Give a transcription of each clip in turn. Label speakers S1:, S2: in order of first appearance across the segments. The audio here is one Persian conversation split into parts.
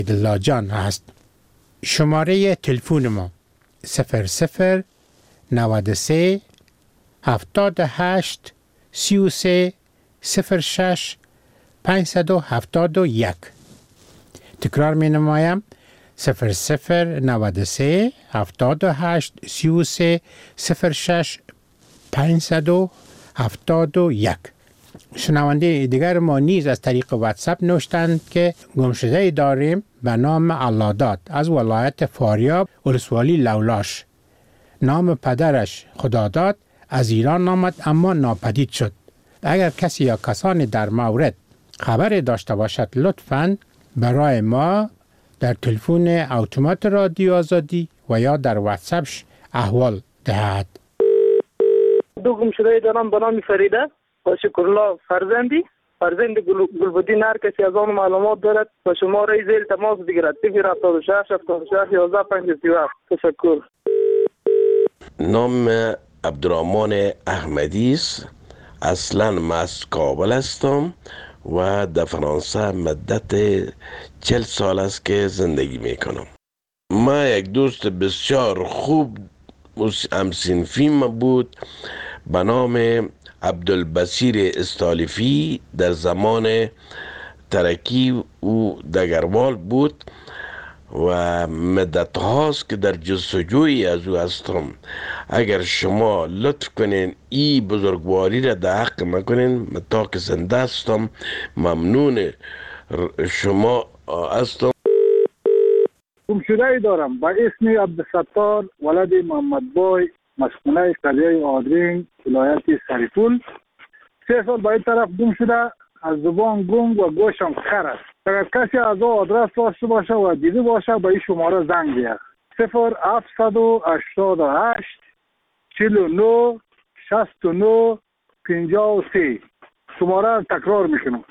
S1: عبدالله جان هست. شماره تلفن ما 00 93 78 33 06 571. تکرار می نمایم 00 93 78 33 06 571. شنونده دیگر ما نیز از طریق واتساپ نوشتند که گمشده داریم به نام اللهداد از ولایت فاریاب ولسوالی لولاش. نام پدرش خداداد از ایران آمد اما ناپدید شد. اگر کسی یا کسانی در مورد خبر داشته باشد لطفاً برای ما در تلفن اتومات رادیو آزادی و یا در واتساپ احوال دهد.
S2: دو گمشده دارم به نام فریده و شکرالله فرزند گلبدین. هر کسی از آن معلومات دارد و شماره زیر تماس بگیرد 076 76 11 537. تشکر.
S3: نام عبدالرحمن احمدی است. اصلا من از کابل هستم و در فرانسه مدت 40 سال است که زندگی میکنم. ما یک دوست بسیار خوب همسنفی بود به نام عبدالبصیر استالیفی. در زمان ترکی او دگروال بود و مدت هاست که در جستجوی از او هستم. اگر شما لطف کنین این بزرگواری را در حق مکنین، من تا که زنده هستم ممنون شما هستم.
S4: گمشده ای دارم با اسم عبدالستار ولد محمد بای، مسکونه قریه آدرین، ولایت سریپول. 3 سال به این طرف گم شده. از زبان گم و گوشم خر است. اگر کسی از او آدرس داشته باشه و دیده باشه به این شماره زنگ بیاد 0788 49 69 53. شماره را تکرار میکنم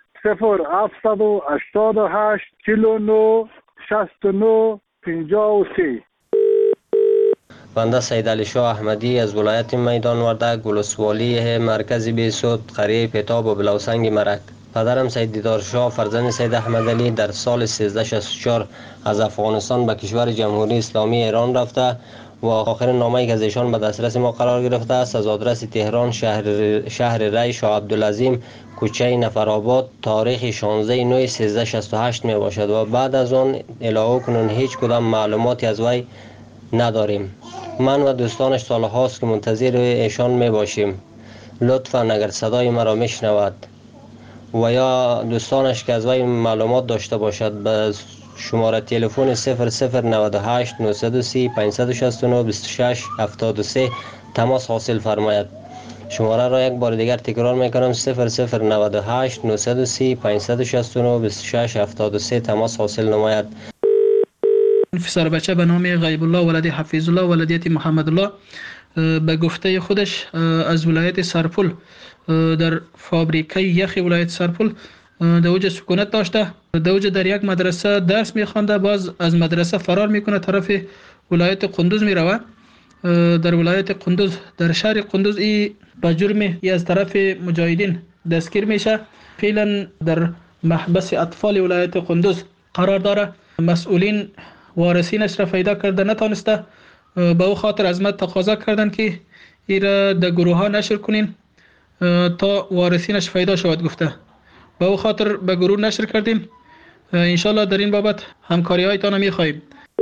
S4: 0788 49 69 53.
S5: بنده سید علی شاه احمدی از ولایت میدان وردک ولسوالی مرکزی بیسود قریه پیتاب و بلوسنگ مرک. پدرم سید دیدار شاه فرزند سید احمد علی در سال 1364 از افغانستان به کشور جمهوری اسلامی ایران رفته و آخرین نامه‌ای که از ایشان به دسترس ما قرار گرفته است از آدرس تهران شهر ری شاه عبدالعظیم کوچه نفرآباد تاریخ 16/9/1368 می باشد و بعد از آن الی کنون هیچ کدام معلوماتی از وی نداریم. من و دوستانش سال هاست که منتظر ایشان می باشیم. لطفاً اگر صدای مرا میشنود و یا دوستانش که از وی معلومات داشته باشد به شماره تلفن 0098 930 569 26 73 تماس حاصل فرماید. شماره را یک بار دیگر تکرار میکنم 0098 930 569 26 73 تماس حاصل نماید.
S6: پسر بچه به نام غیب الله ولد حفیظ الله ولدیت محمد الله به گفته خودش از ولایت سرپل در فابریکه یخ ولایت سرپل در اوج سکونت داشته. در اوج در یک مدرسه درس میخوانده، باز از مدرسه فرار میکنه طرف ولایت قندوز میروه. در ولایت قندوز در شهر قندوز ای به جرم از طرف مجاهدین دستگیر میشه. فعلا در محبس اطفال ولایت قندوز قرار داره. مسئولین وارثینش را پیدا کرده نتانسته، به او خاطر از ما تقاضا کردن که ای را در گروه ها نشر کنین تا وارثینش پیدا شود. گفته به او خاطر به گروه نشر کردیم. انشالله در این بابت همکاری هایتان میخواهیم.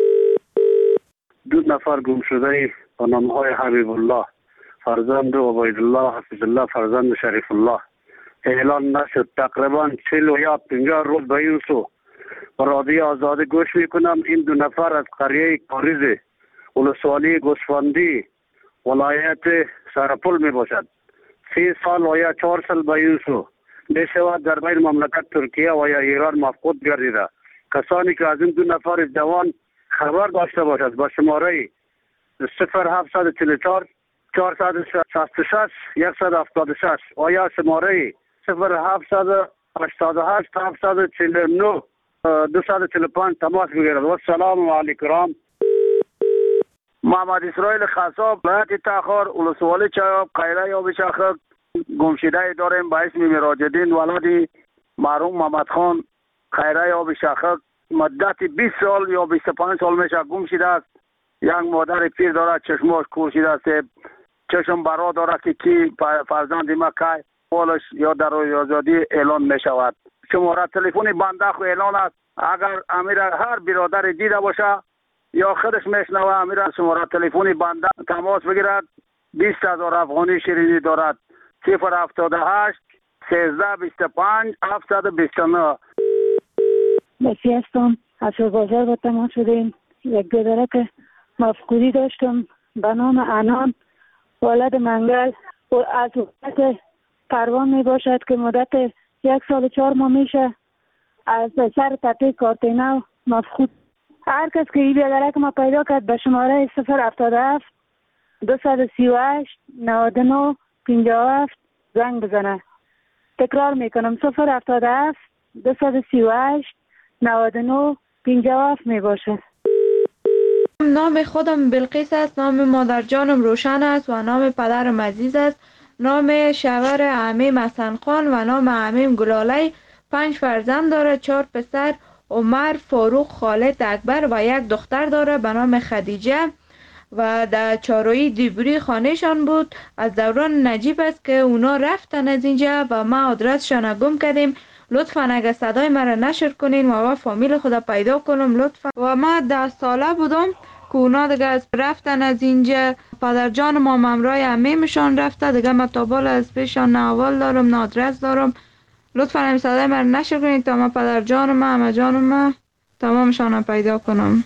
S4: 2 نفر گم شده با نامهای حبیب الله فرزند عبید الله حفیظ الله فرزند شریف الله اعلان نشد. تقریبا 40 یا 50 روز به این سو و رادیو آزادی گوش میکنم. این 2 نفر از قریه کاریز ولسوالی گوسفندی ولایت سرپل می باشد. 3 سال و یا 4 سال به این سو می شود در بین مملکت ترکیه و یا ایران مفقود گردیده. کسانی که از این 2 نفر جوان خبر داشته باشد با شماره 0744 466 176 و یا شماره 0788 749 245 تماس بگیرد. و السلام علیکم. محمد اسرائیل خصاب ولایت تاخر ولسوالی چایاب قیره یا بشاخک گمشده داریم به اسم مراجدین ولد مرحوم محمد خان قیره یا بشاخک مدت 20 سال یا 25 سال میشه گم شده است. یک مادر پیر داره چشماش کور شده است، چشم برا داره که کی فرزند ما که پولش یا در آزادی اعلان می شود. شماره تلفن بنده خو اعلان است. اگر امیر هر برادر دیده باشه یا خودش میشنوه امیر شماره تلفن بنده تماس بگیرد. 20,000 افغانی شیرینی دارد. 078 1325 729.
S7: بسی هستم. از بازار با تماس شدیم. یک دادره که مفقودی داشتم به نام انان ولد منگل و از وقت پروان می باشد که مدت 1 سال و 4 ماه میشه از سر تپه کارتینو مفقود. هر کس که این بیادره که ما پیدا کرد به شماره 077 238 99 57 زنگ بزنه. تکرار میکنم 077 238 99 57 می باشه.
S8: نام خودم بلقیس است، نام مادر جانم روشن است و نام پدرم عزیز است. نام شوهر عمیم حسن خان و نام عمیم گلاله. 5 فرزند داره، 4 پسر عمر، فاروق، خالد، اکبر و 1 دختر داره به نام خدیجه و در چارویی دیبری خانهشان بود. از دوران نجیب است که اونا رفتن از اینجا و ما آدرسشان گم کردیم. لطفاً اگه صدای مرا نشر کنین و فامیل خدا پیدا کنم لطفاً. و ما 10 ساله بودم که اونا دیگه از رفتن از اینجا. پدر جان ما ممرای عمیمشان رفته دیگه. ما تابال از پیشان نه اول دارم نه آدرس دارم. لطفاً همین صدای مرا نشر کنین تا ما پدر جان ما همه جان ما تمامشان پیدا کنم.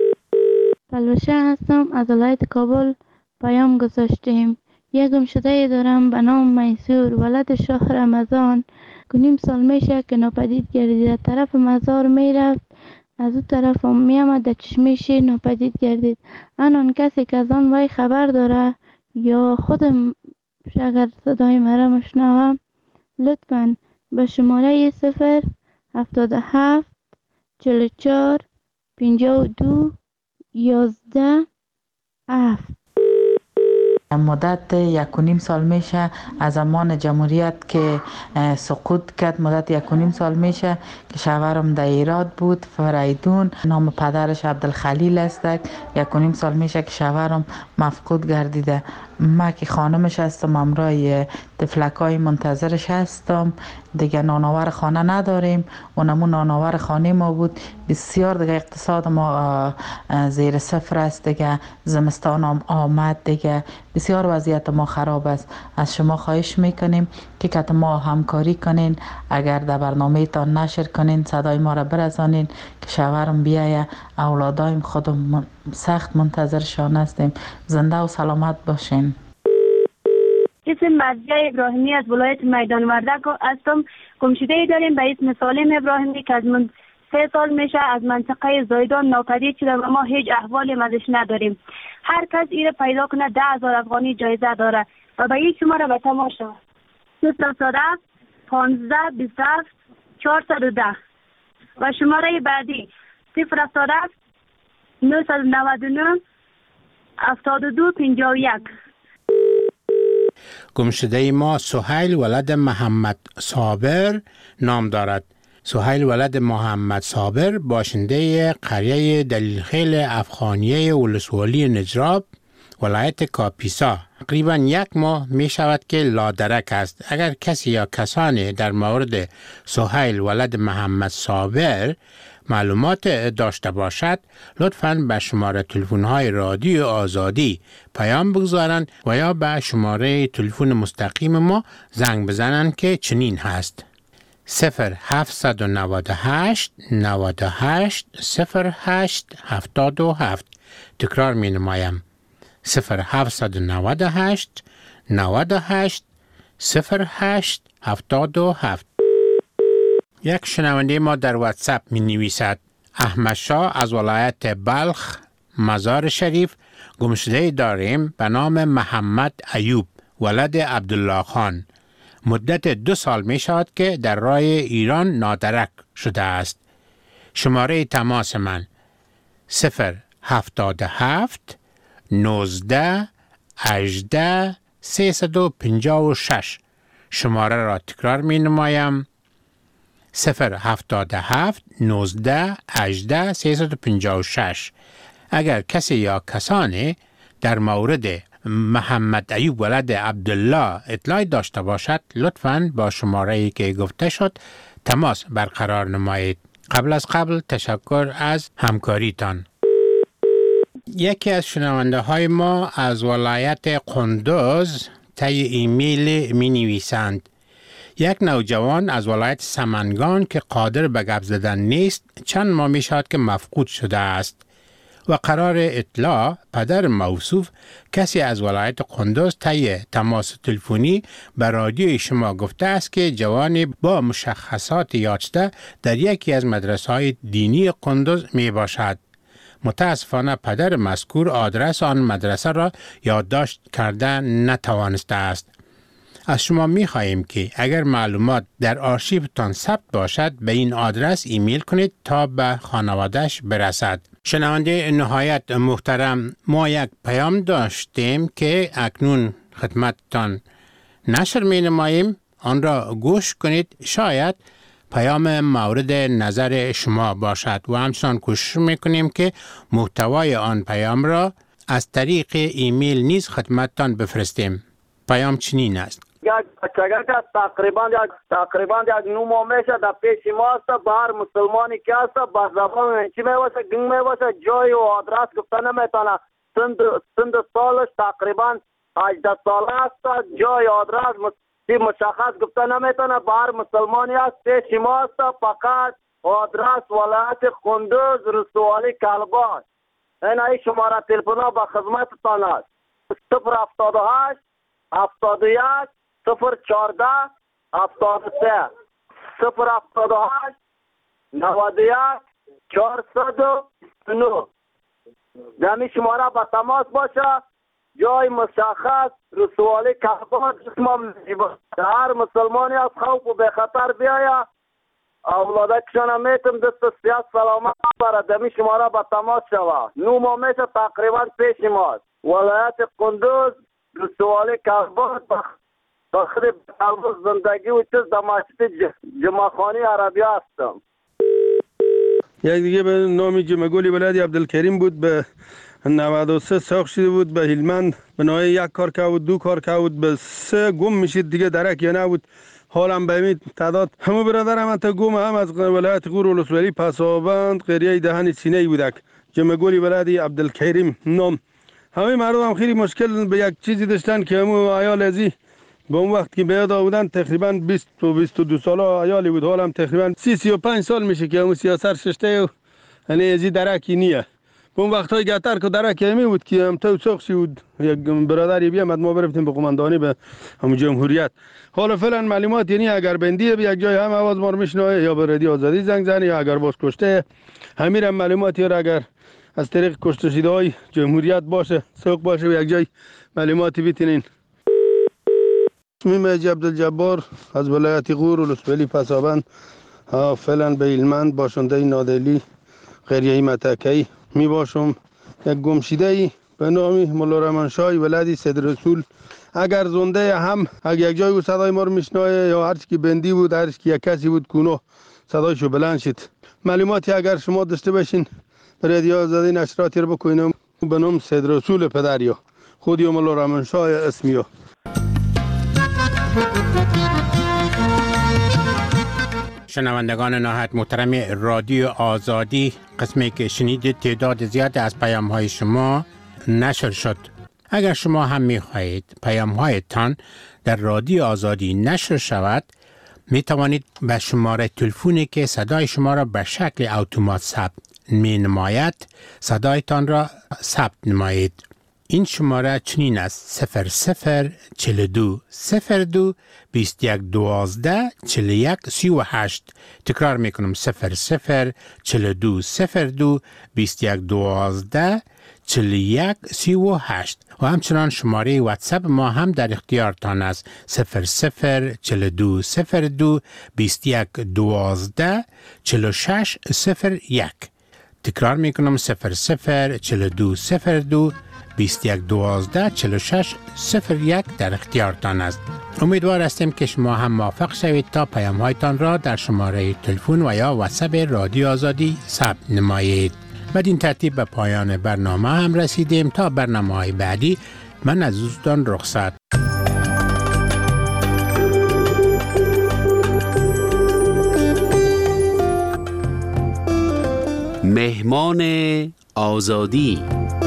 S9: پلوشه هستم، از ولایت کابل پیام گذاشتیم. یک گمشده دارم به نام میسور ولد شاه رمضان که 9 سال میشه که ناپدید گردید. طرف مزار میرفت، از او طرف هم میامد در چشمه شیر ناپدید گردید. آن کسی که از آن وی خبر داره یا خودم اگر صدای مرا مشنوه لطفاً به شماره 077 44 52 11 7.
S10: مدت 1.5 سال میشه از زمان جمهوریت که سقوط کرد. مدت 1.5 سال میشه که شوهرم در ایراد بود، فریدون. نام پدرش عبدالخلیل است. 1.5 سال میشه که شوهرم مفقود گردیده. ما که خانمش هستم، امرای طفلکای منتظرش هستم. دیگه نانآور خانه نداریم. اونمون نانآور خانه ما بود. بسیار دیگه اقتصاد ما زیر صفر است. دیگه زمستان هم آمد، دیگه بسیار وضعیت ما خراب است. از شما خواهش میکنیم که ما همکاری کنین. اگر در برنامه تان نشر کنین، صدای ما را برسانین که شوهرم بیایه. اولادایم خودم سخت منتظرشان هستیم. زنده و سلامت باشین.
S7: اسم مرضیه ابراهیمی از ولایت میدان وردک هستم. گمشده‌ای داریم به اسم سالم ابراهیمی که از من 3 سال میشه از منطقه زایدان ناپدید شده و ما هیچ احوالی ازش نداریم. هر کس ایره پیدا کنه 10,000 افغانی جایزه داره و به این شماره به تماشا 017 15 27 410 و شماره بعدی 017 999 72 51.
S1: گمشده ما سهیل ولد محمد صابر نام دارد. سهیل ولد محمد صابر باشنده قریه دلیلخیل افغانیه ولسوالی نجراب ولایت کاپیسا تقریبا 1 ماه می شود که لادرک است. اگر کسی یا کسانی در مورد سهیل ولد محمد صابر معلومات داشته باشد لطفاً به شماره تلفن‌های رادیو آزادی پیام بگذارند و یا به شماره تلفن مستقیم ما زنگ بزنند که چنین هست: 0798 98 08 77. تکرار می نمایم: 0798 98 08 77. یک شنونده ما در واتساپ می نویسد: احمد شاه از ولایت بلخ مزار شریف گمشده داریم به نام محمد ایوب ولد عبدالله خان. مدت 2 سال می شود که در راه ایران نادرک شده است. شماره تماس من 077 19 18 356. شماره را تکرار می نمایم: 077 19 18 356. اگر کسی یا کسانی در مورد محمد ایوب ولد عبدالله اطلاعی داشته باشد لطفاً با شماره‌ای که گفته شد تماس برقرار نمایید. قبل از قبل تشکر از همکاریتان. یکی از شنونده های ما از ولایت قندوز طی ایمیل می نویسند: یک نوجوان از ولایت سمنگان که قادر به گپ زدن نیست چند ماه می شود که مفقود شده است و قرار اطلاع پدر موصوف کسی از ولایت قندوز طی تماس تلفنی به رادیوی شما گفته است که جوانی با مشخصات یافته در یکی از مدرسه‌های دینی قندوز می باشد. متاسفانه پدر مذکور آدرس آن مدرسه را یادداشت کرده نتوانسته است. از شما می خواهیم که اگر معلومات در آرشیوتان ثبت باشد به این آدرس ایمیل کنید تا به خانواده‌اش برسد. شنونده نهایت محترم، ما یک پیام داشتیم که اکنون خدمتتان نشر می نماییم. آن را گوش کنید، شاید پیام مورد نظر شما باشد و همچنان کوشش میکنیم که محتوای آن پیام را از طریق ایمیل نیز خدمتتان بفرستیم. پیام چنین است:
S2: یک بچگه که تقریبا یک 9 ماه میشه در پیش ما است. به هر مسلمانی که است با زبان چی میواسه گنگ میواسه جای و آدرس گفته نمیتونه. سند سالش تقریبا 18 ساله است. جای آدرس مشخص گفته نمیتونه. به هر مسلمانی است پیش ما است. فقط آدرس ولایت قندوز رسوالی کلباش. این شماره تلفن با خدمتتان است: 078 71 014 73 078 91 409. دمی شماره با تماس باشه. جای مشخص رسوالی کهبات جسمم هر مسلمانی از خوف و به خطر بیاید اولاده کشانه میتم دست سیاست سلامت برای دمی شماره با تماس شوه. 9 ماه میشه تقریبا پیش ماست. ولایت قندوز رسوالی کهبات بخری قلب زندگی و چیز در مسجد جمعخانی عربی هستم.
S11: یک دیگه به نام جمعگولی ولادی عبدالکریم بود، به 93 ساخت شده بود به هلمند. به نوعی 1 کار که بود 2 کار که بود به 3 گم میشید دیگه درک یا نبود. حالم به این تعداد همه برادرم حتی گم هم از ولایت غور ولسوالی پسابند قریه دهن سینه بودک. جمعگولی ولادی عبدالکریم نام. همه مردم هم خیلی مشکل به یک چیزی داشتن که همون عیال ازی به اون وقت که بیاد آودن تقریبا 20 و 22 ساله عیالی بود. حالم تقریبا 30-35 سال میشه که همون سیاست ششته و یعنی ازی درکی نیه. به اون وقت های گتر که درکی همی بود که هم تو سخشی بود. یک برادری بیامد ما برفتیم به قماندانی به همون جمهوریت. حالا فعلا معلومات یعنی اگر بندیه به یک جای هم آواز ما رو میشنوه یا به رادیو آزادی زنگ زنه یا اگر باز کشته همین معلوماتی را اگر از طریق کشته شده های جمهوریت باشه سوق باشه و یک جای معلوماتی بیتینین. اسمیم عبدالجبار از ولایت غور ولسوالی پسابند فعلا به هلمند باشنده نادلی قریه متکی می باشم. یک گمشیده به نام مولا رحمانشاه ولادی صدر رسول اگر زنده هم اگر یک جای صدای ما رو میشنوه یا هر کی بندی بود هر کی یک کسی بود کونو صدایشو بلند شد. معلوماتی اگر شما داشته باشین رادیو آزادی نشراتی رو بکنیم به نام صدر رسول پدریو خودی مولا رحمانشاه اسمیو.
S1: شنوندگان نهایت محترم رادیو آزادی، قسمی که شنیدید تعداد زیاد از پیام های شما نشر شد. اگر شما هم می خواهید پیام هایتان در رادیو آزادی نشر شود می توانید به شماره تلفنی که صدای شما را به شکل اتومات ثبت می نماید صدایتان را ثبت نمایید. این شماره چنین است: 0042 02 21 12 41 38. تکرار میکنم: 0042 02 21 12 41 38. و همچنان شماره واتساپ ما هم در اختیارتان است: 0042 02 21 12 46 01. تکرار میکنم: 0042 02 21 12 46 01 در اختیارتان است. امیدوار هستیم که شما هم موافق شوید تا پیام هایتان را در شماره تلفن و یا واتساپ رادیو آزادی ثبت نمایید. بدین ترتیب به پایان برنامه هم رسیدیم. تا برنامه‌های بعدی من از دوستان رخصت.
S12: مهمان آزادی.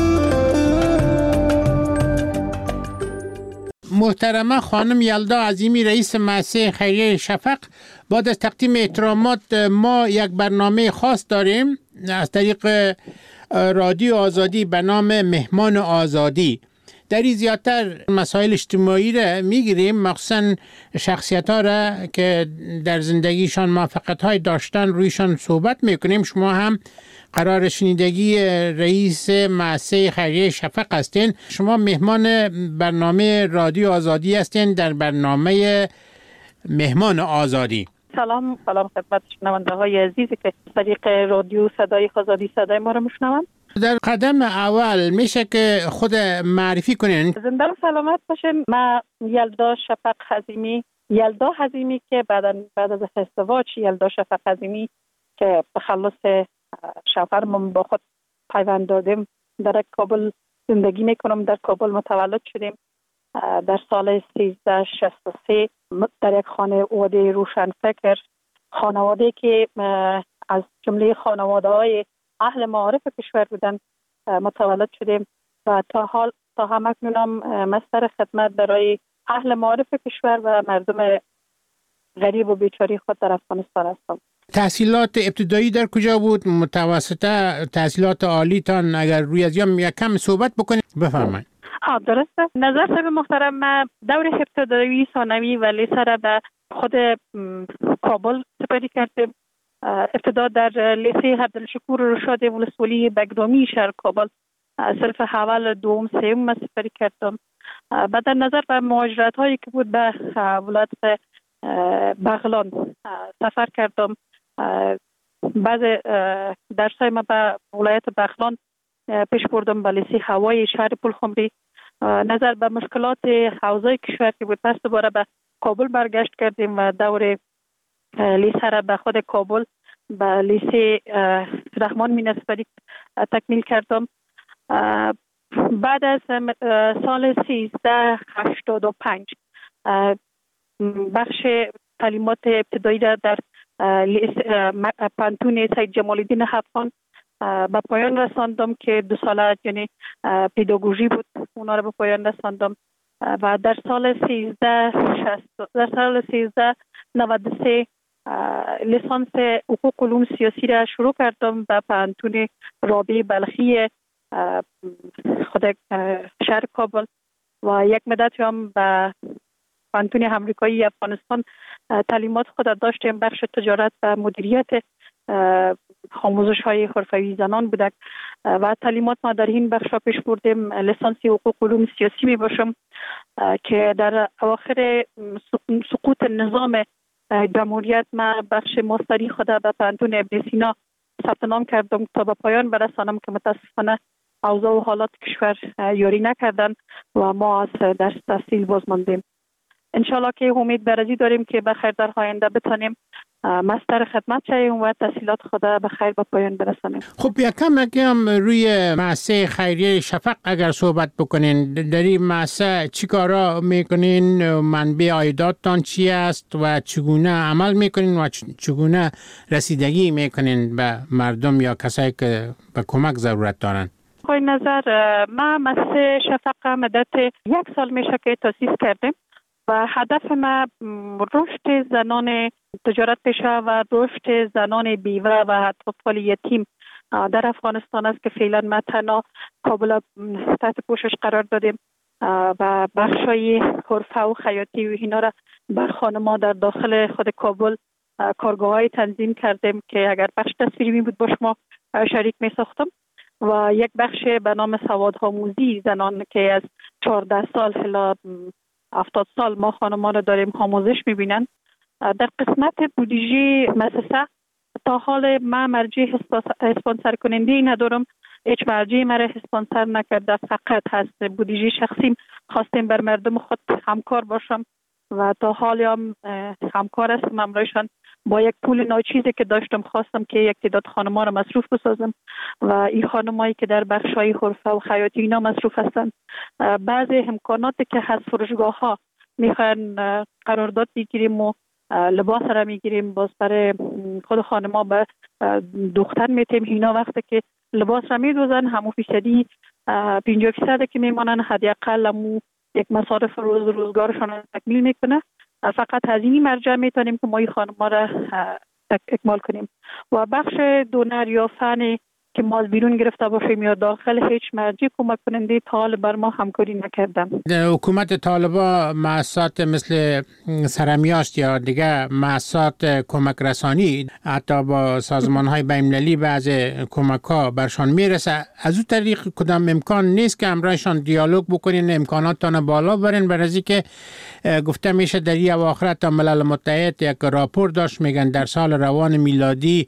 S1: محترمه خانم یلدا عظیمی رئیس مؤسسه خیریه شفق، بعد از تقدیم احترامات ما یک برنامه خاص داریم از طریق رادیو آزادی به نام مهمان آزادی. در این زیادتر مسائل اجتماعی را میگیریم، مخصوصا شخصیت ها را که در زندگیشان موفقیت های داشتن رویشان صحبت میکنیم. شما هم قرار شنیدگی رئیس مؤسسه خیریه شفق هستین. شما مهمان برنامه رادیو آزادی هستین در برنامه مهمان آزادی.
S13: سلام خدمت شنونده های عزیزی که طریق رادیو صدای آزادی صدای ما رو میشنوند.
S1: در قدم اول میشه که خود معرفی کنین.
S13: زنده و سلامت باشین. من یلدا شفق حزیمی که بعد از ازدواج یلدا شفق حزیمی که به خلاص شوهرم با خود پیوند دادیم در کابل زندگی میکنم. در کابل متولد شدیم در سال 1363 در یک خانواده روشنفکر، خانواده که از جمله خانواده های اهل معارف کشور بودن متولد شدیم و تا همکنونم مستر خدمت برای اهل معارف کشور و مردم غریب و بیچاره خود در افغانستان هستم.
S1: تحصیلات ابتدایی در کجا بود؟ متوسطه، تحصیلات عالی تان اگر روی از یک کم صحبت بکنید بفرمایید.
S13: درسته. نظر صاحب محترم، من دور ابتدایی، ثانوی و لیسه را به خود کابل سپری کردم. ابتدا در لیسه عبدالشکور رشاد ولسوالی بگرامی شهر کابل صرف اول، دوم، سوم سپری کردم. بعد در نظر به مهاجرت هایی که بود به ولایت بغلان سفر کردم. بعد درسای ما به ولایت بغلان پیش بردم به لیسه هوایی شهر پلخمری. نظر به مشکلات حوزه کشور که بود پس دوباره به کابل برگشت کردیم و دور لیسه را به خود کابل به لیسه رحمان مینسپری تکمیل کردم. بعد از سال 1385 بخش تعلیمات ابتدایی را در پانتون سید جمال الدین افغان به پایان رساندم که 2 ساله یعنی پداگوژی بود، اونا را به پایان رساندم و در سال 1393 لیسانس حقوق علوم سیاسی را شروع کردم به پانتون رابعه بلخی خود شهر کابل و یک مدت هم به پانتون امریکایی افغانستان تعلیمات خود داشتیم. بخش تجارت و مدیریت آموزش های حرفه‌ای زنان بودک و تعلیمات ما در این بخش پیش بردیم. لیسانس حقوق علوم سیاسی می باشم که در اواخر سقوط نظام جمهوریت ما بخش ماستری خود به پانتون ابن سینا ثبت نام کردم تا به پایان برسانم که متاسفانه اوضاع و حالات کشور یاری نکردن و ما از درس تحصیل باز ماندیم. انشالله که امید برازی داریم که بخیر در آینده بتانیم مستر خدمت شویم و تحصیلات خود به خیر به پایان برسانیم.
S1: خب یکم روی مؤسسه خیریه شفق اگر صحبت بکنین، در این مؤسسه چی کارا میکنین؟ منبع عایداتتان چی است و چگونه عمل میکنین و چگونه رسیدگی میکنین به مردم یا کسایی که به کمک ضرورت دارن؟
S13: خواهی نظر ما مؤسسه شفق مدت 1 سال میشه که تأسیس کردیم و هدف ما رشد زنان تجارت پیشه و رشد زنان بیوه و اطفال یتیم در افغانستان است که فعلا ما تنها کابل تحت پوشش قرار دادیم و بخشای حرفه و خیاطی و اینا را بر خانم‌ها در داخل خود کابل کارگاه‌های تنظیم کردیم که اگر بخش تصویری بود با شما شریک می ساختم و یک بخش به نام سوادآموزی زنان که از 14 سال الی 70 سال ما خانمان رو داریم آموزش میبینن. در قسمت بودجه مؤسسه تا حال ما مرجع اسپانسر کننده ندارم، هیچ مرجع مرا اسپانسر نکرده، فقط هست بودجه شخصیم خواستیم بر مردم خود همکار باشم و تا حال هم همکار هستم همراهشان. با یک پول ناچیزی که داشتم خواستم که یک تعداد خانم‌ها را مصروف بسازم و این خانمایی که در بخش‌های حرفه و خیاطی اینا مصروف هستند، بعضی امکاناتی که هست فروشگاه‌ها میخواین قرارداد بگیریم و لباس را میگیریم، باز برای خود خانم‌ها به دختر میتیم. اینا وقتی که لباس را میدوزن همون فیصدی 50% که میمانن حداقل همون یک مصارف روزگارشان را تکمیل میکنه. فقط از این مرجع میتونیم که ما این خانم‌ها را اکمال کنیم. و بخش دونر یا فنی که ما از بیرون گرفته باشیم یا داخل، هیچ مرجع کمک کننده تا حال بر ما همکاری نکردن.
S1: حکومت طالبان مؤسسات مثل سرمیاشت یا دیگه مؤسسات کمک رسانی حتی با سازمان‌های بین‌المللی بعض کمک‌ها برشان میرسه، از اون طریق کدام امکان نیست که همراهشان دیالوگ بکنین، امکاناتتان بالا برین؟ برای که گفته میشه در این اواخر تا ملل متحد یک راپور داشت، میگن در سال روان میلادی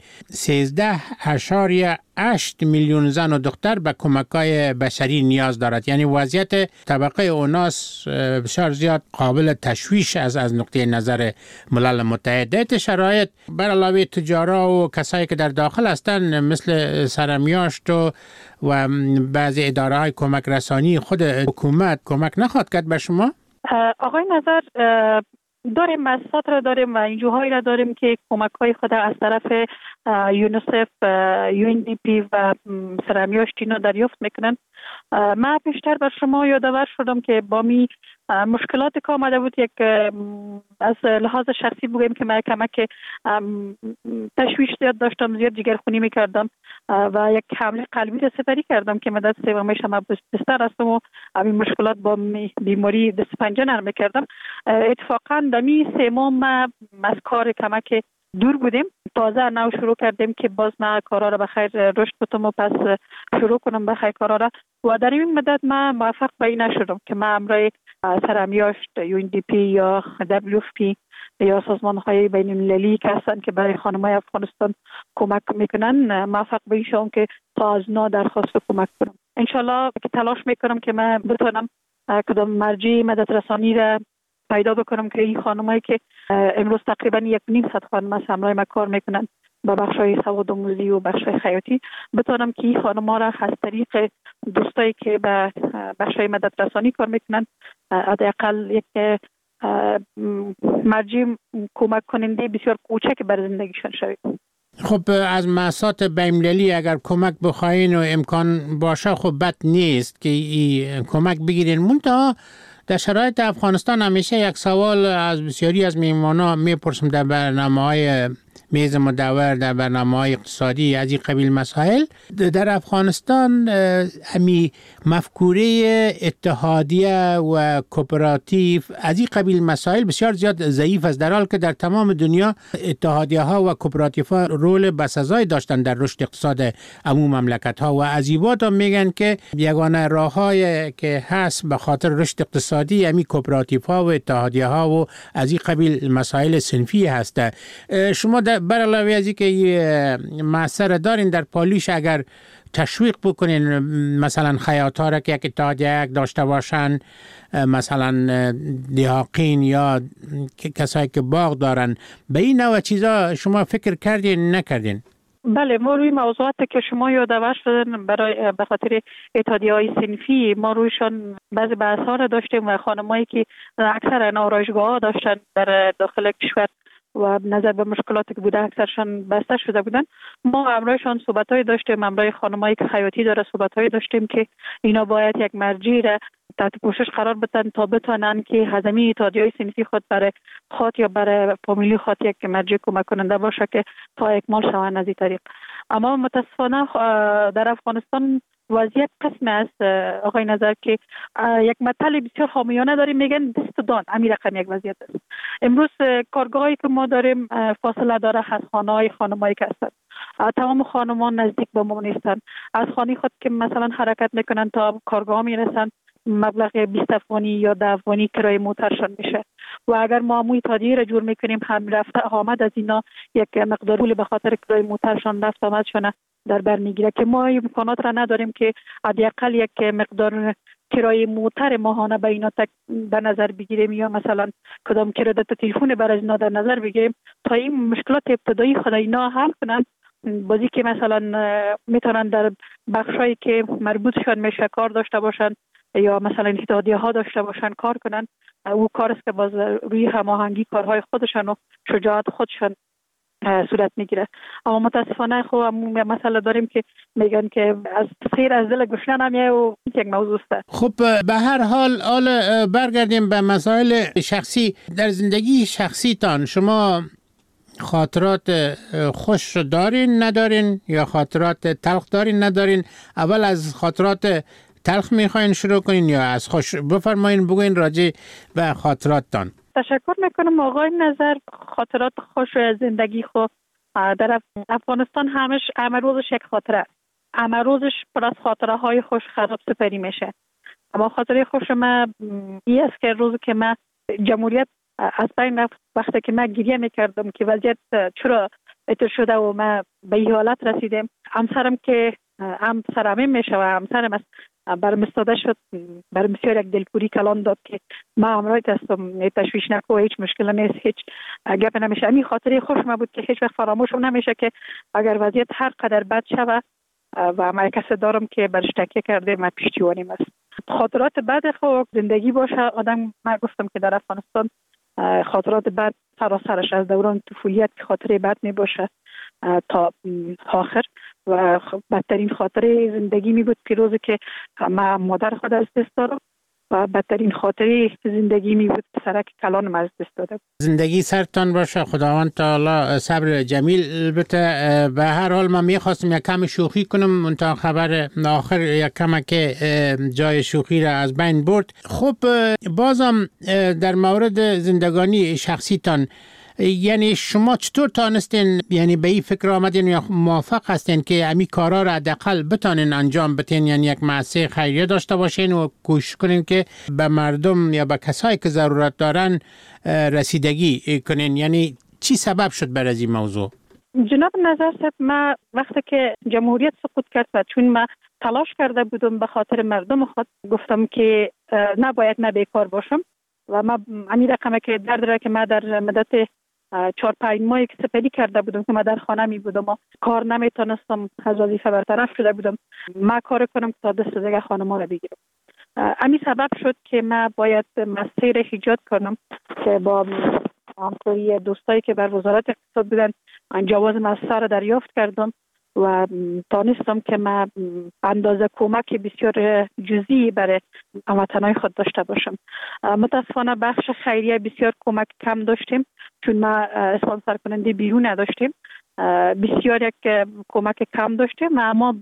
S1: 13.8 میلیون زن و دختر به کمک‌های بشری نیاز دارد. یعنی وضعیت طبقه اوناس بسیار زیاد قابل تشویش از نقطه نظر ملل متحد. در شرایط بر علاوه تجارا و کسایی که در داخل هستند مثل سرمیاشت و بعضی اداره‌های کمک رسانی، خود حکومت کمک نخواهد کرد به شما؟
S13: آقای نظر، داریم مؤسسات را داریم و انجوهایی را داریم که کمک های خود از طرف یونیسف، UNDP و سرمیاشت اینا دریافت میکنن. من پیشتر بر شما یادآور شدم که با می مشکلاتی که آمده بود، یک از لحاظ شخصی بگویم که من کمک تشویش زیاد داشتم، زیاد جگرخونی میکردم و یک حمله قلبی را سپری کردم که مدت سومش هم بستر هستم و این مشکلات با بیماری دست پنجه نرم میکردم. اتفاقا دمی سوم من از کار کمک دور بودیم، تازه نو شروع کردیم که باز من کارا را بخیر رشد بتم و پس شروع کنم بخیر کارا را. و در این مدت من موفق به این نشدم که من امرای سرمیاشت، UNDP یا WFP یا سازمان های بین المللی که هستن که برای خانمای افغانستان کمک میکنن موفق به این شدم که تا از نا درخواست کمک کنم. انشالله که تلاش میکنم که من بتونم کدام مرجع مدد رسانی را پیدا بکنم که این خانمایی که امروز تقریبا 1.5 خانم از همراه ما کار میکنن با بخشای سوادآموزی و بخشای خیاطی، بتونم که این خانم‌ها را از طریق دوستایی که به بخشای مدد رسانی کار میکنن حداقل یک مرجع کمک کننده بسیار کوچک بر زندگیشان شوید.
S1: خب از مؤسسات بین‌المللی اگر کمک بخواین و امکان باشه خب بد نیست که این کمک بگیرین. منتها در شرایط افغانستان همیشه یک سوال از بسیاری از میهمانان میپرسم در برنامه‌های میز مدور، در برنامه‌های اقتصادی از این قبیل مسائل. در افغانستان همی مفکوره اتحادیه و کوپراتیو از این قبیل مسائل بسیار زیاد ضعیف است، در حالی که در تمام دنیا اتحادیه ها و کوپراتیو ها رول بسزایی داشتن در رشد اقتصاد عموم مملکت ها و از این بعد میگن که یگانه راه‌هایی که هست به خاطر رشد اقتصادی همین کوپراتیو ها و اتحادیه ها و از این قبیل مسائل صنفی هست. شما بر علاوه از اینکه معصر دارین در پالیش، اگر تشویق بکنین مثلا خیاط‌ها را که یک اتحادیه داشته باشن، مثلا دیهاقین یا کسایی که باغ دارن، به این نوع چیزا شما فکر کردین نکردین؟
S13: بله، ما روی موضوعاتی که شما یادآور شدن برای به خاطر اتحادیه‌های صنفی ما رویشان بعضی بحث‌ها را داشتیم و خانمایی که اکثر آرایشگاه‌ها داشتن در داخل کشور و نظر به مشکلاتی که بوده اکثرشان بسته شده بودن، ما همراهشان صحبت‌های داشتیم، همراه خانمایی که خیاطی داره صحبت‌های داشتیم که اینا باید یک مرجع را تحت پوشش قرار بدن تا بتونن که هضمی اتحادیه‌های صنفی خود برای خود یا برای فامیلی خود یک مرجع کمک کننده باشه که تا اکمال شوند از این طریق. اما متاسفانه در افغانستان وضعیت قسم است آقای نظر که یک مطلب بسیار حامیانه داریم، میگن دست دان، همین رقم یک وضعیت است. امروز کارگاهایی که ما داریم فاصله داره از خانه‌های خانمایی که هستند. تمام خانمان نزدیک به ما نیستن. از خانه خود که مثلا حرکت میکنن تا کارگاه میرسن مبلغ 20 افغانی یا 10 افغانی کرایه موترشان میشه و اگر ما عموی تادیه را جور میکنیم هم رفته آمد از اینا یک مقدار پول به خاطر کرایه موترشان رفت آمدشون در بر میگیره که ما امکانات را نداریم که حداقل یک مقدار کرایه موتر ماهانه به اینا به نظر بگیریم یا مثلا کدام کرایه تلفن برای اینا در نظر بگیریم تا این مشکلات ابتدایی خود اینا حل کنن. بازی که مثلا میتونن در بخشایی که مربوطشان میشه کار داشته باشن یا مثلا اتحادیه ها داشته باشن کار کنن. او کار است که باز روی هماهنگی کارهای خودشان و شجاعت خودشان صورت میگیره. اما متاسفانه خب مثلا داریم که میگن که از خیر از دل گشنه نمیه و یک موضوع است.
S1: خب به هر حال برگردیم به مسائل شخصی. در زندگی شخصیتان شما خاطرات خوش دارین ندارین یا خاطرات تلخ دارین ندارین؟ اول از خاطرات تلخ میخواین شروع کنین یا از خوش؟ بفرمایین بگوین راجع به خاطراتتان.
S13: تشکر میکنم آقای نظر. خاطرات خوش از زندگی خود در افغانستان همه روزش یک خاطره است. همه روزش پر از خاطره های خوش خراب سپری میشه. اما خاطره خوش من این است که روزی که من جمهوریت از بین رفت، وقتی که من گریه میکردم که وضعیت چرا بهتر شده و من به این حالت رسیدم، همسرم که همسرم میشه و همسرم است برم استاده شد، برم بسیار یک دلپوری کلان داد که ما همراهت هستم، تشویش نکو، هیچ مشکل نیست، هیچ گپ نمیشه. این خاطره خوش ما بود که هیچ وقت فراموش نمیشه که اگر وضعیت هر قدر بد شوه و من کسی دارم که برش تکیه کرده من پشتیبانیم است. خاطرات بد خود زندگی باشه. آدم من گفتم که در افغانستان خاطرات بد سراسرش از دوران طفولیت که خاطره بد می باشه تا آخر و بدترین خاطره زندگی می بود که روزی که من مادر خود از دست دادم و بدترین خاطره زندگی می بود سرک کلانم از دست دادم.
S1: زندگی سرتان باشه، خداوند تعالی صبر جمیل بده. به هر حال من میخواستم یک کم شوخی کنم تا خبر آخر یک کم که جای شوخی را از بین برد. خب بازم در مورد زندگانی شخصیتان، یعنی شما چطور تانستین یعنی به این فکر آمدین یا موافق هستین که امی کارا را حداقل بتانین انجام بدین، یعنی یک مؤسسه خیریه داشته باشین و کوشش کنین که به مردم یا به کسایی که ضرورت دارن رسیدگی کنین؟ یعنی چی سبب شد برای این موضوع؟
S13: جناب نظر صاحب، ما وقتی که جمهوریت سقوط کرد و چون ما تلاش کرده بودم به خاطر مردم خود، گفتم که نباید من بیکار باشم و ما همین رقمه که درد که ما در مدت 4-5 ماهی که سپری کرده بودم که ما در خانه می بودم و کار نمیتونستم، از وظیفه برطرف شده بودم، ما کار کنم که تا دست دیگه خانم را بگیرم. همین سبب شد که ما باید مسیر را ایجاد کنم که با همکاری دوستایی که بر وزارت اقتصاد بودن جواز مسیر را دریافت کردم و دانستم که ما اندازه کمک بسیار جزئی برای هموطنان خود داشته باشم. متاسفانه بخش خیریه بسیار کمک کم داشتیم چون ما اسپانسر کننده بیرون نداشتیم، بسیار یک کمک کم داشتیم، اما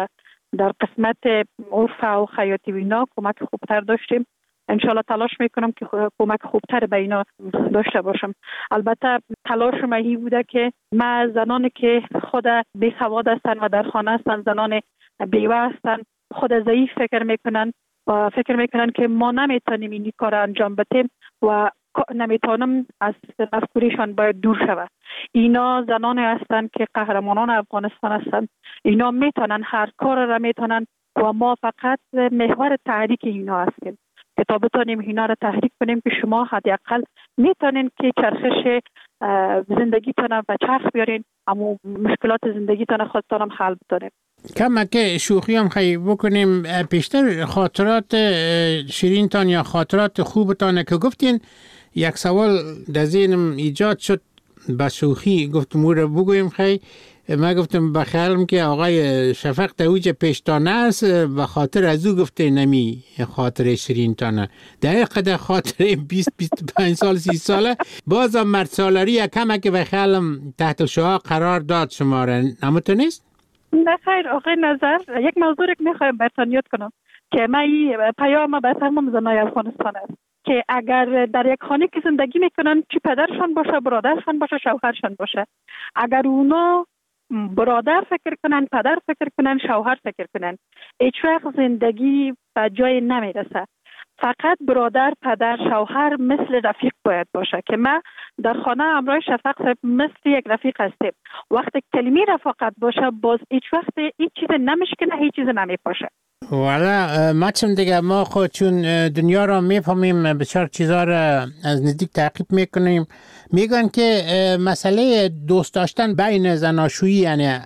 S13: در قسمت عرف و خیاطی و اینا کمک خوبتر داشتیم. انشالله تلاش میکنم که کمک خوبتر به اینا داشته باشم. البته تلاش من این بوده که ما زنانی که خود بی سواد هستن و در خانه هستن، زنان بیوه هستن، خود ضعیف فکر میکنن و فکر میکنن که ما نمیتونیم این کار انجام بدیم و نمیتونم از مفکوریشان باید دور شود. اینا زنانی هستن که قهرمانان افغانستان هستن، اینا میتونن هر کار را میتونن و ما فقط محور تحریک اینا هستیم که تا بتونیم اینا را تحریک کنیم که شما حداقل میتونین که چرخش زندگیتون و چرخ بیارین، اما مشکلات زندگیتون خودتون حل بتونیم.
S1: کم که شوخی هم خیلی بکنیم، پیشتر خاطرات شیرینتان یا خاطرات خوبتان که گفتین، یک سوال در ذهنم ایجاد شد با شوخی، گفتم او رو بگویم. خیلی من گفتم بخیالم که آقای شفق تویج پیشتانه است و خاطر از او گفته نمی خاطر شیرینتانه. دقیقه خاطر 20-25 سال 30 ساله بازم مرد سالاری یکمه که بخیالم تحت الشعاع قرار داد شما را، نموتو نیست؟
S13: نه خیر آقای نظر، یک موضوع رو میخوایم برتان یاد کنم که من این پیام به تمام زنای افغانستان است که اگر در یک خانه که زندگی میکنن، چی پدرشان باشه، برادرشان باشه، شوهرشان باشه، اگر اونا برادر فکر کنن، پدر فکر کنن، شوهر فکر کنن، هیچ وقت زندگی به جای نمیرسه. فقط برادر، پدر، شوهر مثل رفیق باید باشه که ما در خانه همراه شفق صاحب مثل یک رفیق هستیم. وقتی کلمه رفاقت باشه باز هیچ وقت هیچ چیز نمیشکنه، هیچ چیز نمیپاشه.
S1: والا ما چون دیگه ما خود چون دنیا را میفهمیم بسیار چیزا را از نزدیک تعقیب میکنیم. میگن که مسئله دوست داشتن بین زناشویی یعنی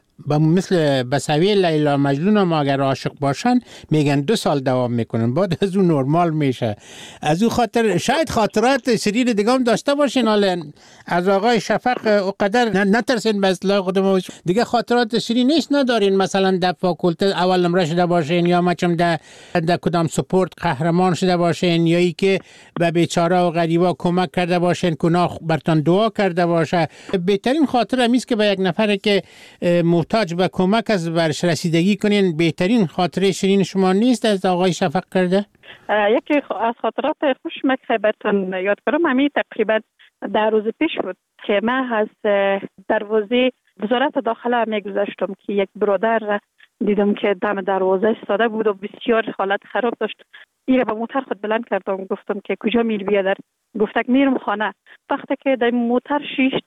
S1: مثل بسوی لیلا مجنون ما اگر عاشق باشن میگن 2 سال دوام میکنن بعد از اون نرمال میشه. از اون خاطر شاید خاطرات شریر دیگه هم داشته باشین، حالا از آقای شفق اقدر نترسین به اصلاح خودم دیگه خاطرات شریر نیست ندارین، مثلا در فاکولته اول نمره شده باشین یا مچم در کدام سپورت قهرمان شده باشین یا ای که به بیچاره و غریبا کمک کرده باشین، گناه برتان دعا کرده باشه. بهترین خاطر همیست که به یک نفر که محتاج به کمک از برش رسیدگی کنین. بهترین خاطره شیرین شما نیست از آقای شفق کرده؟
S13: یکی از خاطرات خوش که براتون یاد کنم همین تقریبا 10 روز پیش بود که من از دروازه وزارت داخله میگذشتم که یک برادر دیدم که دم دروازه ایستاده بود و بسیار حالت خراب داشت. ایره با موتر خود بلند کردم، گفتم که کجا میری بیادر؟ گفت که میرم خانه. وقتی که در موتر شیشت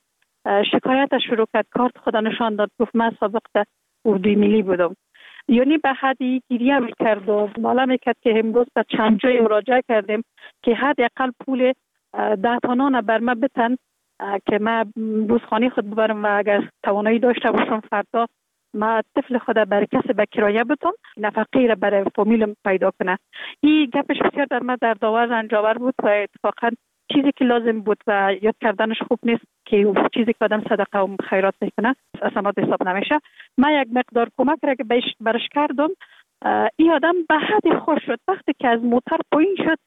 S13: شکایت شروع کرد، کارت خدا نشان داد، گفت من سابق در اردوی ملی بودم. یعنی به حدی گریه میکرد و مالا میکرد که امروز به چند جای مراجعه کردیم که حداقل پول 10 تا نان بر من بتن که من روزخانه خود ببرم و اگر توانایی داشته باشم فردا ما طفل خود برای کسی به کرایه بتم نفقه را برای فامیلم پیدا کنه. این گپش بسیار در من دردآور رنجاور بود و اتفاقا چیزی که لازم بود و یاد کردنش خوب نیست که چیزی که آدم صدقه و خیرات میکنه اصلا حساب نمیشه. من یک مقدار کمک را که برش کردم، این آدم به حد خوش شد. وقتی که از موتر پایین شد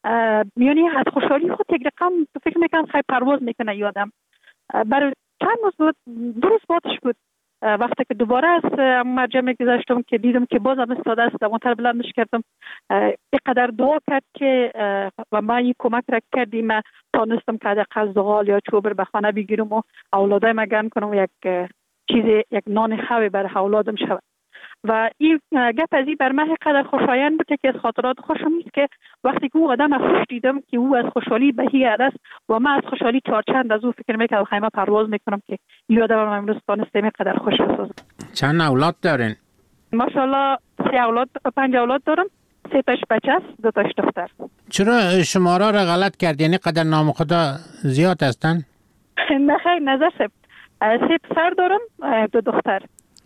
S13: یعنی از خوشحالی خود یک رقم فکر میکنم خیلی پرواز میکنه. یادم برای چند روز بود، 2 روز بعدش بود وقتی که دوباره از مرجع میگذشتم که دیدم که بازم استاده است، موتر بلندش کردم. اینقدر دعا کرد که و من این کمک را کردیم، من تانستم که حداقل زغال یا چوبر به خانه بگیرم و اولادایم گرم کنم و یک نان خوی برای اولادم شود. و این گپ از این بر من قدر خوشایند بود که از خاطرات خوشم نیست که وقتی که او آدم خوش دیدم که او از خوشحالی به هی است و من از خوشحالی چند از او فکر میکنم خیمه پرواز میکنم که این آدم من امروز تانستم قدر خوش بسازم.
S1: چند اولاد دارین؟
S13: ماشاءالله 5 اولاد دارم، 3 تاش بچه است، 2 تاش دختر.
S1: چرا شماره را غلط کرد؟ یعنی قدر نام خدا زیاد هستن؟
S13: نه خیلی نظر شد. 3 پسر دارم، 2 دختر.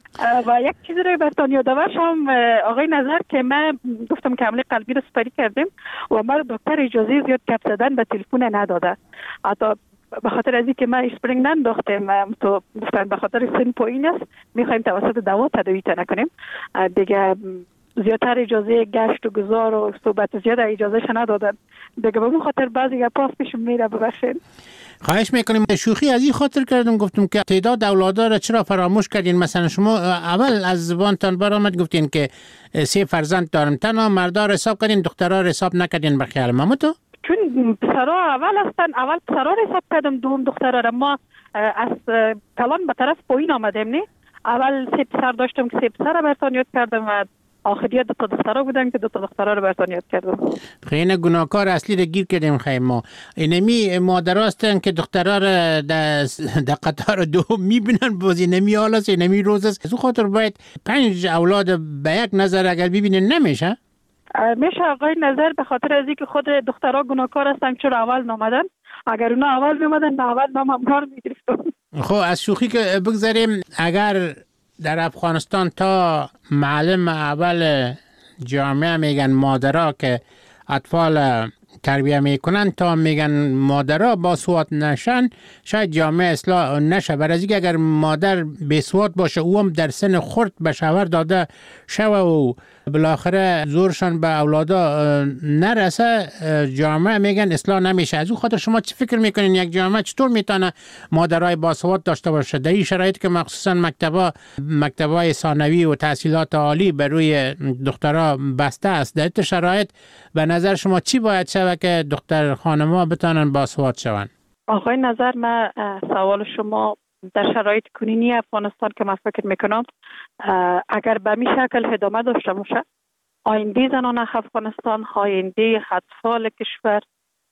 S13: و یک چیزی رو براتون یادآور شم آقای نظر که من گفتم که حمله قلبی رو سپری کردیم و ما دکتر اجازه زیاد گپ زدن به تلفن نداده. حتی به خاطر از اینکه ما اسپرینگ ننداختیم تو گفتن به خاطر سن پایین است میخوایم توسط دوا تداوی نکنیم دیگه. زیادتر اجازه گشت و گذار و صحبت زیاد اجازهش ندادن دیگه. به اون خاطر بعضی گپاس پیش میره. ببخشید.
S1: خواهش میکنیم. شوخی از این خاطر کردم گفتم که تعداد اولادا را چرا فراموش کردین؟ مثلا شما اول از زبانتان برآمد گفتین که 3 فرزند دارم، تنها مردا را حساب کردین دخترها را حساب نکردین به خیال مامتو؟
S13: چون پسرها اول هستن، اول پسرها را حساب کردم، دوم دخترها را. ما از کلان به طرف پایین آمدیم نه. اول 3 پسر داشتم که 3 پسر را براتون یاد کردم و آخریت 2 تا دخترها بودن که 2 تا دخترها رو براتون یاد کردم.
S1: خیلی گناهکار اصلی رو گیر کردیم. خیلی ما اینمی مادرها هستن که دخترها رو در قطار دوم میبینن بازی نمی حالا نمی روز است. از اون خاطر باید 5 اولاد به یک نظر اگر ببینن نمیشه؟
S13: میشه آقای نظر به خاطر از اینکه خود دخترها گناهکار هستن چرا اول نامدن. اگر اونا اول میمدن به اول نام هم کار میگرفتم.
S1: خب از شوخی که بگذاریم، اگر در افغانستان تا معلم اول جامعه میگن مادرها که اطفال تربیه میکنن تا میگن مادرها با سواد نشن شاید جامعه اصلاح نشه. برای اینکه اگر مادر بی سواد باشه او هم در سن خرد به شوهر داده شوه و بالاخره زورشان به اولادا نرسه جامعه میگن اصلاح نمیشه. از اون خاطر شما چی فکر میکنین یک جامعه چطور میتونه مادرای با سواد داشته باشه در این شرایط که مخصوصا مکتبای ثانوی و تحصیلات عالی بر روی دخترها بسته است؟ در این شرایط به نظر شما چی باید شود که دختر خانم‌ها بتونن با سواد شون؟
S13: آقای نظر من سوال شما در شرایط کنونی افغانستان که من فکر میکنم اگر به می شکل ادامه داشته باشه آینده زنان افغانستان، آینده اطفال کشور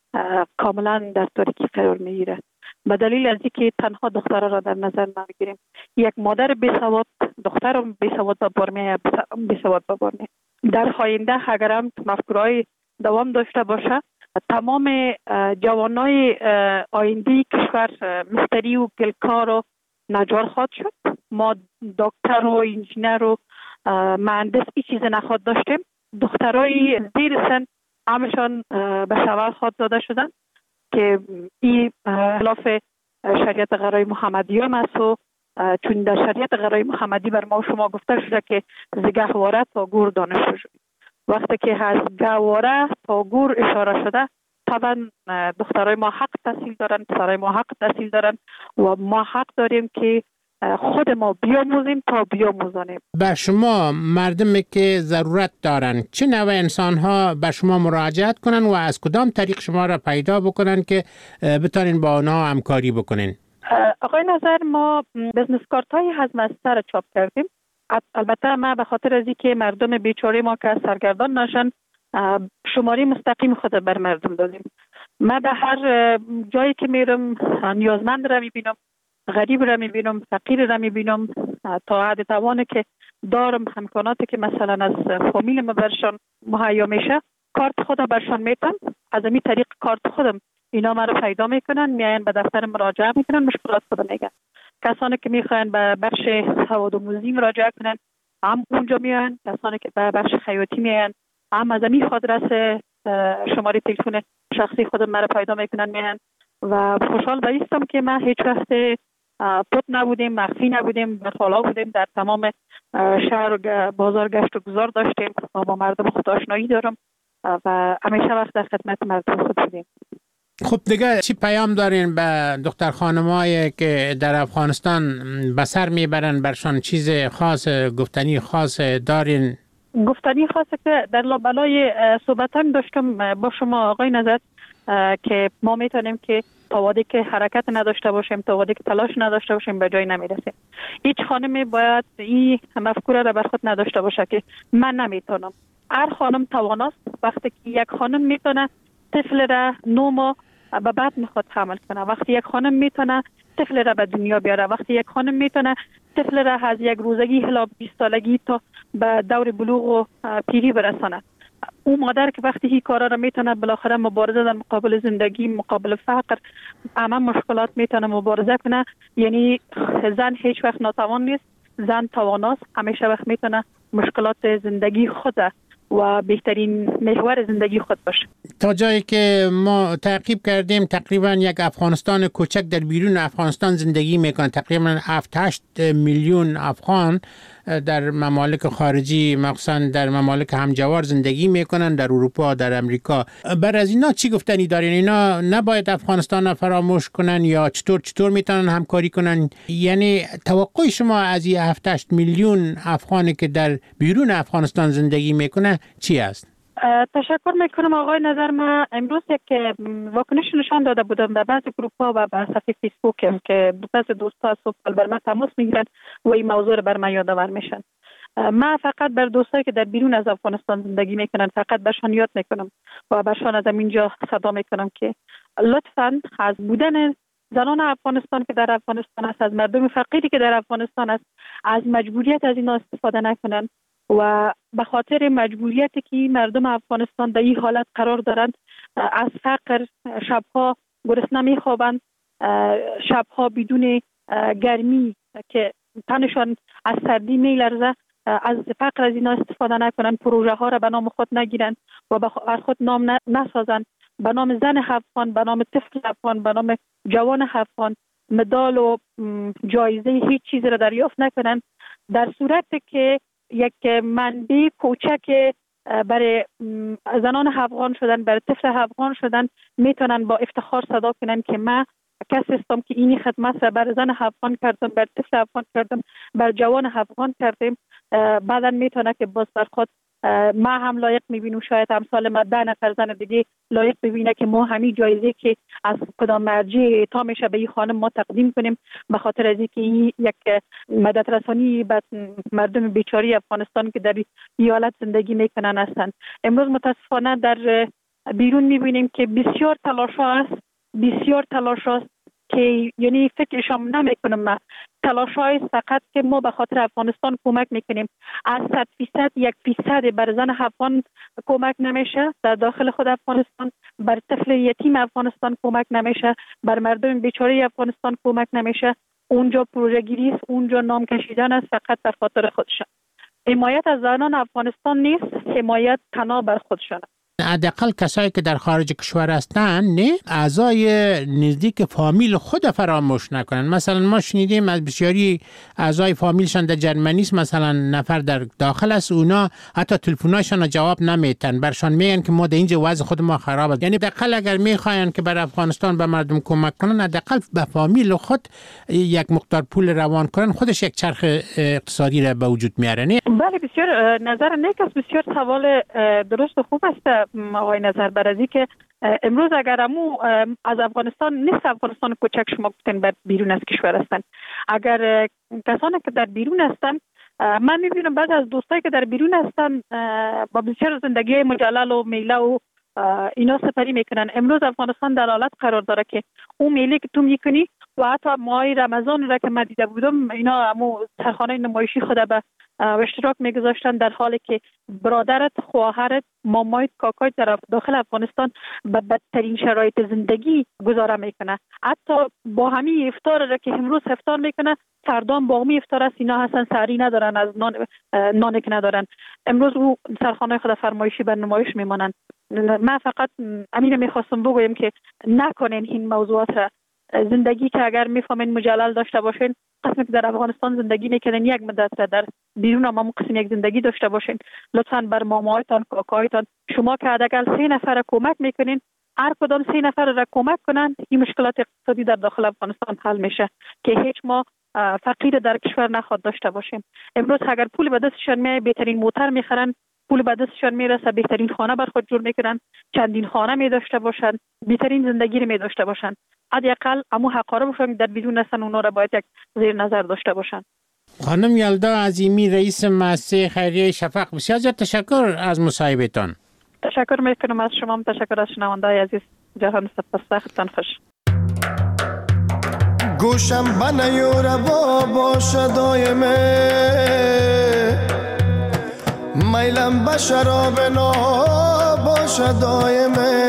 S13: کاملا در تاریکی فرار میگیره. به دلیل از اینکه تنها دخترها را در نظر نمیگیریم. یک مادر بیسواد دخترم بیسواد به بار میه، بیسواد به بار میه. در آینده اگر هم مفکورهای دوام داشته باشه تمام جوانای آینده کشور مستری و گلکار و نجار خواهد شد. ما دکتر و انجینر و مهندس این چیز نخواد داشتیم. دخترای زیر سن همشان به شوهر خود داده شدن که این خلاف شریعت غرای محمدی هم است و چون در شریعت غرای محمدی بر ما و شما گفته شده که ز گهواره تا گور دانشجو شدید. وقتی که از گهواره تا گور اشاره شده طبعا دخترای ما حق تحصیل دارن، پسرای ما حق تحصیل دارن و ما حق داریم که خود ما بیاموزیم تا بیاموزانیم.
S1: به شما مردمی که ضرورت دارن چه نوع انسان ها به شما مراجعت کنن و از کدام طریق شما را پیدا بکنن که بتانین با آنها همکاری بکنین؟
S13: آقای نظر ما بزنس کارت های هضم از سر چاپ کردیم. البته ما به خاطر از اینکه مردم بیچاره ما که سرگردان نشن شماره مستقیم خود بر مردم دادیم. من به هر جایی که میرم نیازمند را میبینم، غریب را میبینم، فقیر را میبینم، تا حد توانه که دارم امکاناتی که مثلا از فامیل ما برشان مهیا میشه کارت خودم برشان میتم. از این طریق کارت خودم اینا مرا پیدا میکنن، میاین به دفتر مراجعه میکنن، مشکلات خودم میگن. کسانی که میخواین به بخش سوادآموزی مراجعه کنن هم اونجا میاین، کسانی که به بخش خیاطی میاین هم از این آدرس شماره تلفن شخصی خودم مرا پیدا میکنن میاین. و خوشحال بایستم که ما هیچ وقت پت نبودیم، مخفی نبودیم، در حالا بودیم، در تمام شهر و بازار گشت و گذار داشتیم و با مردم خود آشنایی دارم و همیشه وقت در خدمت مردم خود بودیم.
S1: خب دیگه چی پیام دارین به دختر خانمایی که در افغانستان به سر میبرن، برشان چیز خاص گفتنی خاص دارین؟
S13: گفتنی خاصه که در لابلای صحبتان داشتم با شما آقای نظر که ما میتونیم که تا وقتی که حرکت نداشته باشیم، تا وقتی که تلاش نداشته باشیم به جای نمیرسیم. هیچ خانمی باید این مفکوره را بر خود نداشته باشه که من نمیتونم. هر خانم تواناست. وقتی که یک خانم میتونه طفل را 9 ماه به بعد میخواد حمل کنه، وقتی یک خانم میتونه طفل را به دنیا بیاره، وقتی یک خانم میتونه طفل را از یک روزگی الی 20 سالگی تا به دور بلوغ و پیری برسانه، اون مادر که وقتی این کارا را میتونه بالاخره مبارزه در مقابل زندگی، مقابل فقر، همه مشکلات میتونه مبارزه کنه. یعنی زن هیچ وقت ناتوان نیست، زن تواناست، همیشه وقت میتونه مشکلات زندگی خود و بهترین محور زندگی خود باشه.
S1: تا جایی که ما تعقیب کردیم تقریبا یک افغانستان کوچک در بیرون افغانستان زندگی میکنه. تقریبا 7-8 میلیون افغان در ممالک خارجی، مخصوصا در ممالک همجوار زندگی میکنن، در اروپا، در امریکا. بر از اینا چی گفتنی دارین؟ اینا نباید افغانستان را فراموش کنن یا چطور میتونن همکاری کنن؟ یعنی توقع شما از این 7-8 میلیون افغانی که در بیرون افغانستان زندگی میکنه چی است؟
S13: تشکر میکنم آقای نظر. ما امروز یک واکنش نشان داده بودم به بعض گروپ ها و به صفحه فیسبوک که بعض دوستا صبح بر من تماس میگیرن و این موضوع رو بر من یادآور میشن. ما فقط بر دوستایی که در بیرون از افغانستان زندگی میکنن فقط برشان یاد میکنم و برشان از اینجا صدا میکنم که لطفاً از بودن زنان افغانستان که در افغانستان است، از مردم فقیری که در افغانستان است، از مجبوریت از اینا استفاده نکنن و به خاطر مجبوریتی که مردم افغانستان در این حالت قرار دارند، از فقر شبها گرسنه میخوابند، شبها بدون گرمی که تنشان از سردی میلرزه، از فقر از اینا استفاده نکنن، پروژه ها را به نام خود نگیرن و بر خود نام نسازن، به نام زن افغان، به نام طفل افغان، به نام جوان افغان مدال و جایزه هیچ چیزی را دریافت نکنن. در صورتی که یک منبع کوچک برای زنان افغان شدن، برای طفل افغان شدن، میتونن با افتخار صدا کنن که من کسی هستم که اینی خدمت را بر زن افغان کردم، بر طفل افغان کردم، بر جوان افغان کردم. بعدا میتونه که باز بر خود ما هم لایق میبینیم، شاید امثال ما 10 نفر زن دیگه لایق ببینه که ما همین جایزه که از کدام مرجع اعطا میشه به این خانم ما تقدیم کنیم، به خاطر از اینکه این یک مدد رسانی به مردم بیچاره افغانستان که در این حالت زندگی میکنن هستند. امروز متاسفانه در بیرون میبینیم که بسیار تلاش است که یعنی فکرشم نمیکنم تلاش‌های فقط که ما به خاطر افغانستان کمک میکنیم. از 100% 1% بر زن افغان کمک نمیشه در داخل خود افغانستان، بر طفل یتیم افغانستان کمک نمیشه، بر مردم بیچاره افغانستان کمک نمیشه. اونجا پروژه گیری است، اونجا نام کشیدن است فقط در خاطر خودشان. حمایت از زنان افغانستان نیست، حمایت تنها بر خودشان.
S1: حداقل کسایی که در خارج کشور هستن نه اعضای نزدیک فامیل خود فراموش نکنن. مثلا ما شنیدیم از بسیاری اعضای فامیلشان در جرمنی است، مثلا نفر در داخل است، اونا حتی تلفن‌هاشون جواب نمیتن، برشان میگن که ما در اینجا وضع خود ما خراب است. یعنی حداقل اگر میخواین که بر افغانستان به مردم کمک کنن، حداقل به فامیل خود یک مقدار پول روان کنن، خودش یک چرخ اقتصادی را به وجود میاره.
S13: بله بسیار نظر نیک است، بسیار سوال درست و خوب است آقای نظر برازی که امروز اگر از افغانستان نیست، افغانستان کوچک شما گفتن بر بیرون از کشور هستند، اگر کسانی که در بیرون هستند، من میبینم بعض از دوستایی که در بیرون هستند با بسیار زندگی مجلل و میله و اینا سپری میکنن. امروز افغانستان در حالت قرار داره که اون میله که تو میکنی و حتی ماه رمضان را که من دیده بودم، اینا سرخانه نمایشی خود به اشتراک میگذاشتن، در حالی که برادرت، خواهرت، مامایت، کاکایت در داخل افغانستان به بدترین شرایط زندگی گذاره میکنه. حتی با همین افطار را که امروز افطار میکنه، فردا با همین افطار است، اینا هستن سحری ندارن، از نانی که ندارن. امروز او سرخانه خود فرمایشی بر نمایش میمانند. من فقط امین میخواستم بگویم که نکنین این موضوعات را. زندگی که اگر میفهمین مجلل داشته باشین، قسمی که در افغانستان زندگی میکنین یک مدت را در بیرون هم قسم یک زندگی داشته باشین، لطفاً بر مامایتان، کاکایتان، شما که حداقل 3 نفر کمک میکنین، هر کدام 3 نفر را کمک کنن، این مشکلات اقتصادی در داخل افغانستان حل میشه که هیچ ما فقیر در کشور نخواد داشته باشیم. امروز اگر پول به دستشان میاد، بهترین موتر میخرن، پول به دستشان میرسه، بهترین خانه بر خود جور میکنن، چندین خانه می داشته باشن، بهترین زندگی رو می داشته باشن. حداقل امو حقاره باشن در بیرون هستن، اونا را باید یک زیر نظر داشته باشن.
S1: خانم یلدا عظیمی، رئیس مؤسسه خیریه شفق، بسیار تشکر از مصاحبهتان.
S13: تشکر میکنم از شما، تشکر از شنونده‌های عزیز. جهان سپاسگزارم. خوش
S14: گوشم بنیوره باشه دایمه، میلم به شراب باشه دایمه،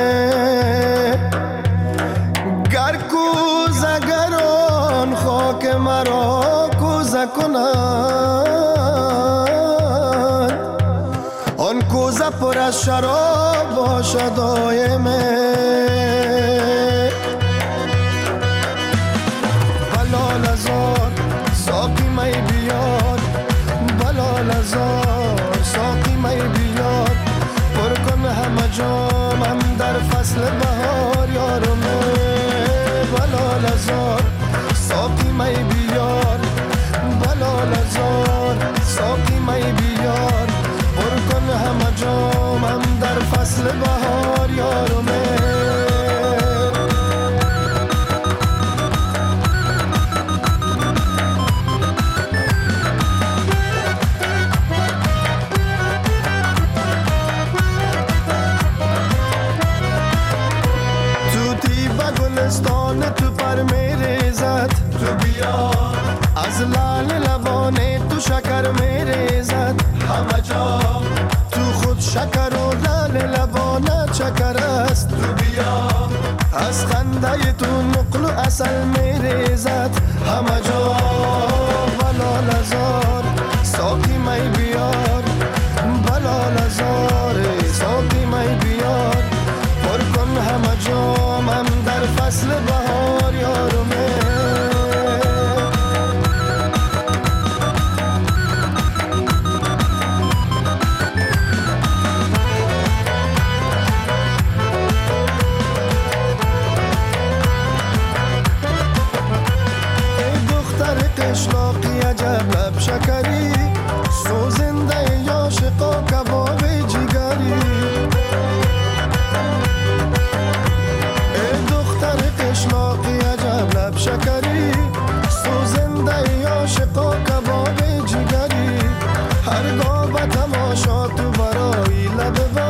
S14: گر کوزه گران خاک مرا کوزه کند، آن کوزه پر از شراب باشه دایمه. بلال ازار ساقی می بیار، بلال ازار ساقی می بیار، پر کن همه جامم در فصل بهار یارمه. بلال ازار ساقی می بیار، بلال ازار ساقی می بیار، پر کن همه جامم در فصل بهار یارمه. تو پر میریزد، تو بیا از لال لبانه تو شکر میریزد، همه جا تو خود شکر و لال لبانه چکر است، تو بیا از خنده تو نقل و اصل میریزد، همه جا. بلال ازار ساقی می بیار، بلال ازار ساقی می بیار، پر کن همه جامم در فصل بهار یارمه. ای دختر قشلاقی عجب لب شکری، سوزنده عاشقا کباب جگری، قشلاقی عجب لب شکری، سوزنده عاشقا کباب جگری، هرگاه به تماشا تو برای لب